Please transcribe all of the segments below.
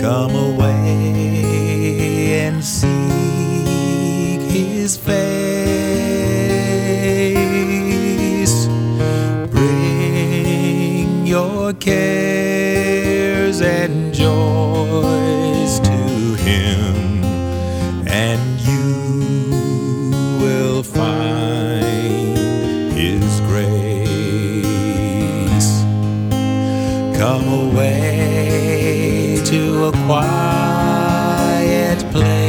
Come away and seek His face. Bring your cares and joys to Him, and you will find His grace. Come away to a quiet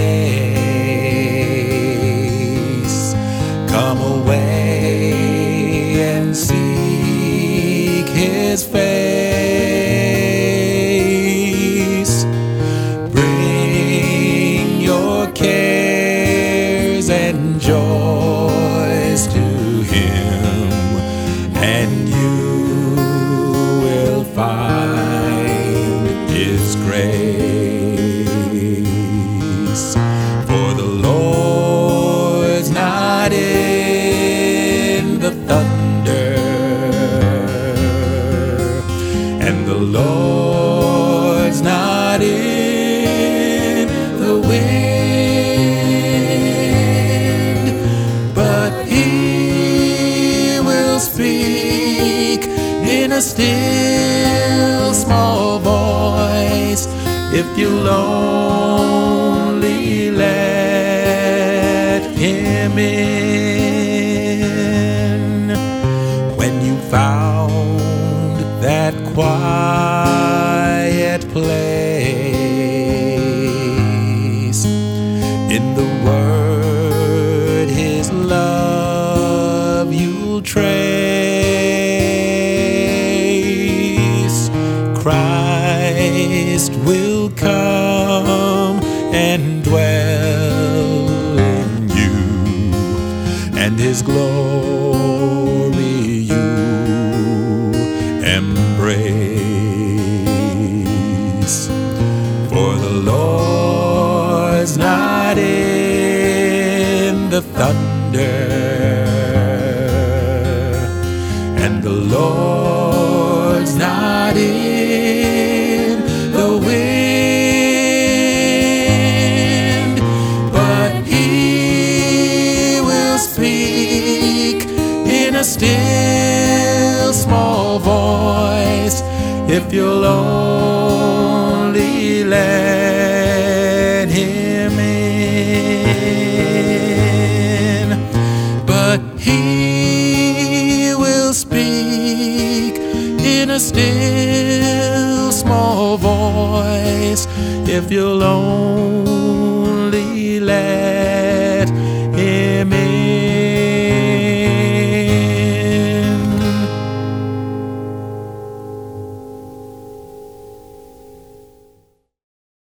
place. Come away and seek His face. Bring your cares and joys to Him, and you will find His grace. For the Lord's not in the thunder, and the Lord's not in the wind, but He will speak in a still small voice if you'll only let Him in. When you found that quiet place, in the Word His love you'll trace. Christ will come and dwell in you, and His glory you embrace. For the Lord's not in the thunder, and the Lord's not in the wind, but He will speak in a still small voice if you'll only let Him in. But He will speak in a still small voice if you'll only let